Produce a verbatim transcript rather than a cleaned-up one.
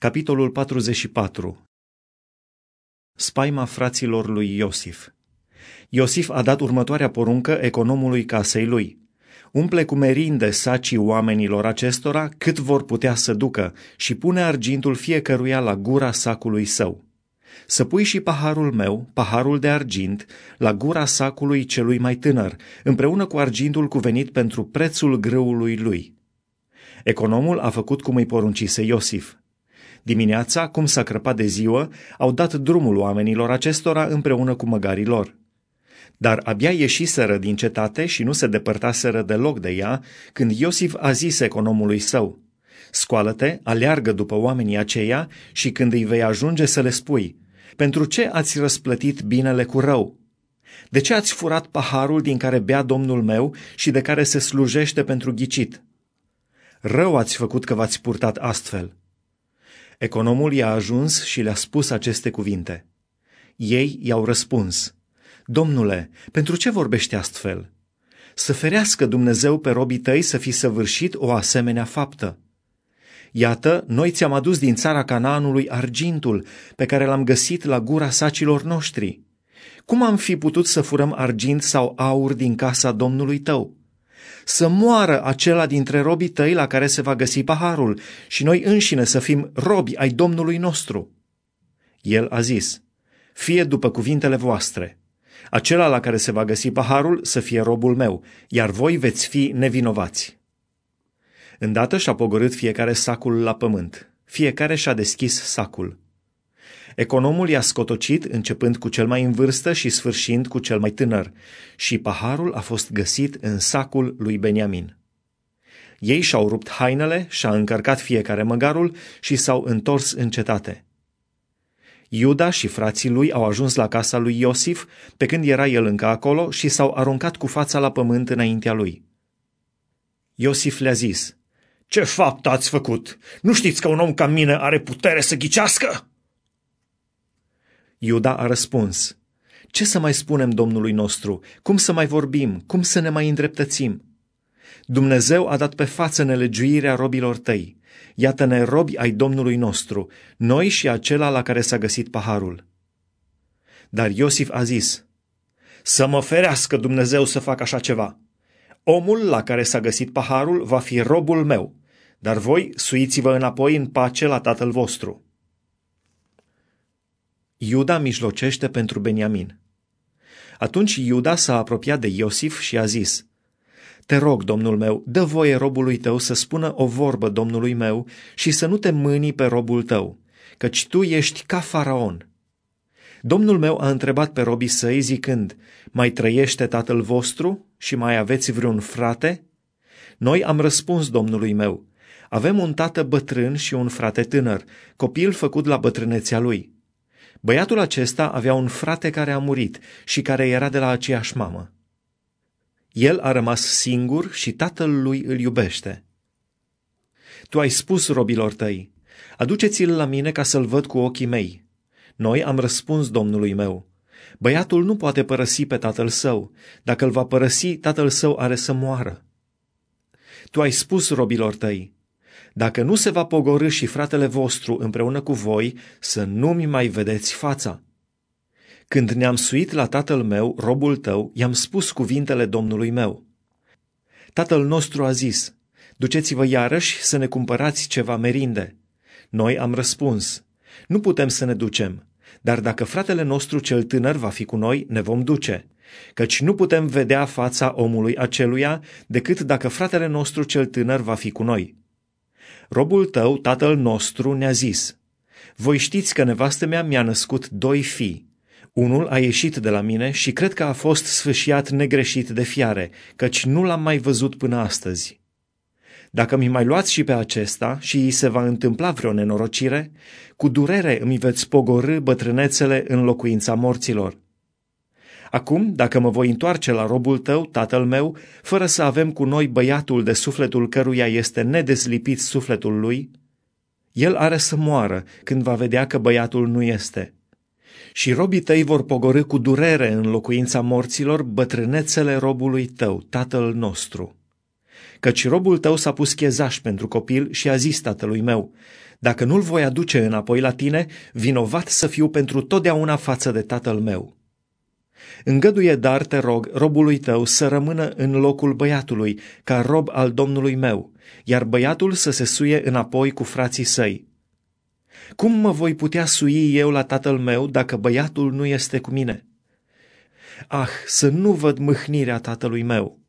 Capitolul patruzeci și patru. Spaima fraților lui Iosif. Iosif a dat următoarea poruncă economului casei lui: umple cu merinde sacii oamenilor acestora cât vor putea să ducă și pune argintul fiecăruia la gura sacului său. Să pui și paharul meu, paharul de argint, la gura sacului celui mai tânăr, împreună cu argintul cuvenit pentru prețul grâului lui. Economul a făcut cum îi poruncise Iosif. Dimineața, cum s-a crăpat de ziua, au dat drumul oamenilor acestora împreună cu măgarii lor. Dar abia ieșiseră din cetate și nu se depărtaseră deloc de ea, când Iosif a zis economului său: scoală-te, aleargă după oamenii aceia și când îi vei ajunge să le spui: pentru ce ați răsplătit binele cu rău? De ce ați furat paharul din care bea domnul meu și de care se slujește pentru ghicit? Rău ați făcut că v-ați purtat astfel. Economul i-a ajuns și le-a spus aceste cuvinte. Ei i-au răspuns: Domnule, pentru ce vorbești astfel? Să ferească Dumnezeu pe robii tăi să fi săvârșit o asemenea faptă. Iată, noi ți-am adus din țara Canaanului argintul pe care l-am găsit la gura sacilor noștri. Cum am fi putut să furăm argint sau aur din casa Domnului tău? Să moară acela dintre robii tăi la care se va găsi paharul și noi înșine să fim robi ai Domnului nostru. El a zis: fie după cuvintele voastre. Acela la care se va găsi paharul să fie robul meu, iar voi veți fi nevinovați. Îndată și-a pogorât fiecare sacul la pământ. Fiecare și-a deschis sacul. Economul i-a scotocit, începând cu cel mai în vârstă și sfârșind cu cel mai tânăr, și paharul a fost găsit în sacul lui Beniamin. Ei și-au rupt hainele, și-a încărcat fiecare măgarul și s-au întors în cetate. Iuda și frații lui au ajuns la casa lui Iosif, pe când era el încă acolo, și s-au aruncat cu fața la pământ înaintea lui. Iosif le-a zis: ce fapt ați făcut? Nu știți că un om ca mine are putere să ghicească? Iuda a răspuns: ce să mai spunem Domnului nostru? Cum să mai vorbim? Cum să ne mai îndreptățim? Dumnezeu a dat pe față nelegiuirea robilor tăi. Iată-ne robi ai Domnului nostru, noi și acela la care s-a găsit paharul. Dar Iosif a zis: să mă ferească Dumnezeu să fac așa ceva. Omul la care s-a găsit paharul va fi robul meu, dar voi suiți-vă înapoi în pace la tatăl vostru. Iuda mijlocește pentru Beniamin. Atunci Iuda s-a apropiat de Iosif și a zis: te rog, domnul meu, dă voie robului tău să spună o vorbă domnului meu și să nu te mâni pe robul tău, căci tu ești ca faraon. Domnul meu a întrebat pe robii săi zicând: mai trăiește tatăl vostru și mai aveți vreun frate? Noi am răspuns domnului meu: avem un tată bătrân și un frate tânăr, copil făcut la bătrânețea lui. Băiatul acesta avea un frate care a murit și care era de la aceeași mamă. El a rămas singur și tatăl lui îl iubește. Tu ai spus robilor tăi: aduceți-l la mine ca să-l văd cu ochii mei. Noi am răspuns domnului meu: băiatul nu poate părăsi pe tatăl său. Dacă îl va părăsi, tatăl său are să moară. Tu ai spus robilor tăi: dacă nu se va pogorî și fratele vostru împreună cu voi, să nu-mi mai vedeți fața. Când ne-am suit la tatăl meu, robul tău, i-am spus cuvintele domnului meu. Tatăl nostru a zis: duceți-vă iarăși să ne cumpărați ceva merinde. Noi am răspuns: nu putem să ne ducem, dar dacă fratele nostru cel tânăr va fi cu noi, ne vom duce, căci nu putem vedea fața omului aceluia decât dacă fratele nostru cel tânăr va fi cu noi. Robul tău, tatăl nostru, ne-a zis: voi știți că nevastă mea mi-a născut doi fii. Unul a ieșit de la mine și cred că a fost sfâșiat negreșit de fiare, căci nu l-am mai văzut până astăzi. Dacă mi mai luați și pe acesta și îi se va întâmpla vreo nenorocire, cu durere îmi veți pogorî bătrânețele în locuința morților. Acum, dacă mă voi întoarce la robul tău, tatăl meu, fără să avem cu noi băiatul de sufletul căruia este nedeslipit sufletul lui, el are să moară când va vedea că băiatul nu este. Și robii tăi vor pogorî cu durere în locuința morților bătrânețele robului tău, tatăl nostru. Căci robul tău s-a pus chezaș pentru copil și a zis tatălui meu: dacă nu-l voi aduce înapoi la tine, vinovat să fiu pentru totdeauna față de tatăl meu. Îngăduie dar, te rog, robului tău să rămână în locul băiatului, ca rob al domnului meu, iar băiatul să se suie înapoi cu frații săi. Cum mă voi putea sui eu la tatăl meu dacă băiatul nu este cu mine? Ah, să nu văd mâhnirea tatălui meu!